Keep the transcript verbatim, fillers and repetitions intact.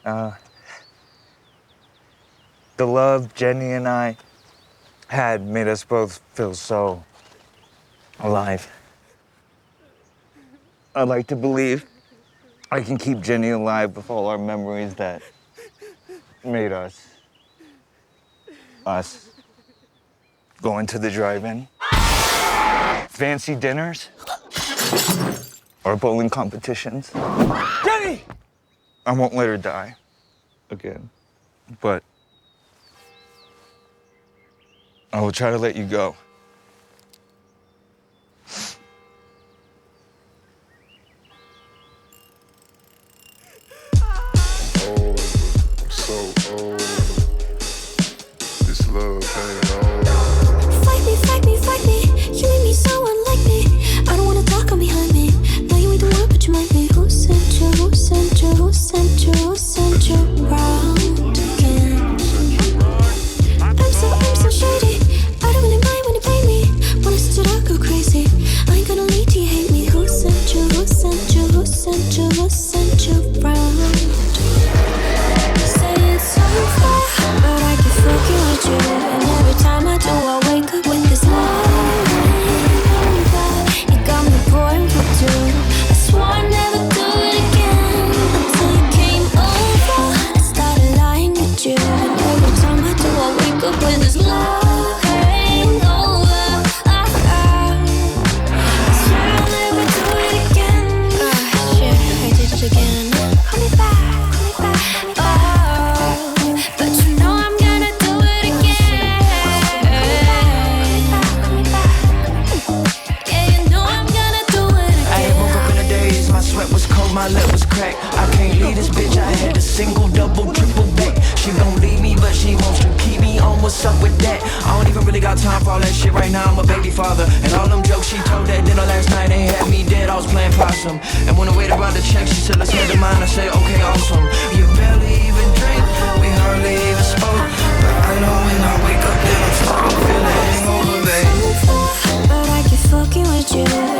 Uh, the love Jenny and I had made us both feel so alive. I'd like to believe I can keep Jenny alive with all our memories that made us us. Going to the drive-in, fancy dinners, or bowling competitions. Jenny! I won't let her die again, but I will try to let you go. Old, I'm so old. This love ain't old. Fight me, fight me, fight me. You make me so unlike me. I don't wanna talk on behind me. No, you ain't the one, but you might be. Who sent you? Who sent you? Who sent you? Who sent you round again? I'm so, I'm so shady. I don't really mind when you pay me. When I stood up, go crazy. I ain't gonna lead you, hate me. Who sent you? Who sent you? Who sent you? Who sent you round? Say it's over, but I keep fucking with you. And every time I do, I wake up with this love. You got me pouring for two. I swore I'd never do it again until you came over. I started lying with you. And every time I do, I wake up with this love hangover. Ah, ah. I swear I'll never do it again. Ah, shit, I did it again. Call me back, call me back, call me back. Oh, but you know I'm gonna do it again. Yeah, you know I'm gonna do it I again. woke up in the days, my sweat was cold, my lip was cracked. I can't leave this bitch, I had a single, double, triple back. She gon' leave me, but she wants to keep me on, what's up with that? I don't even really got time for all that shit right now, I'm a baby father. And all them jokes she told at dinner last night, they had me dead, I was playing possum. And when I waited around the check, she said, let's head to mine, I say, okay, awesome. You barely even drink, we hardly even spoke. But I know when I wake up, then I'm still feeling hangover, babe. But I keep fucking with you.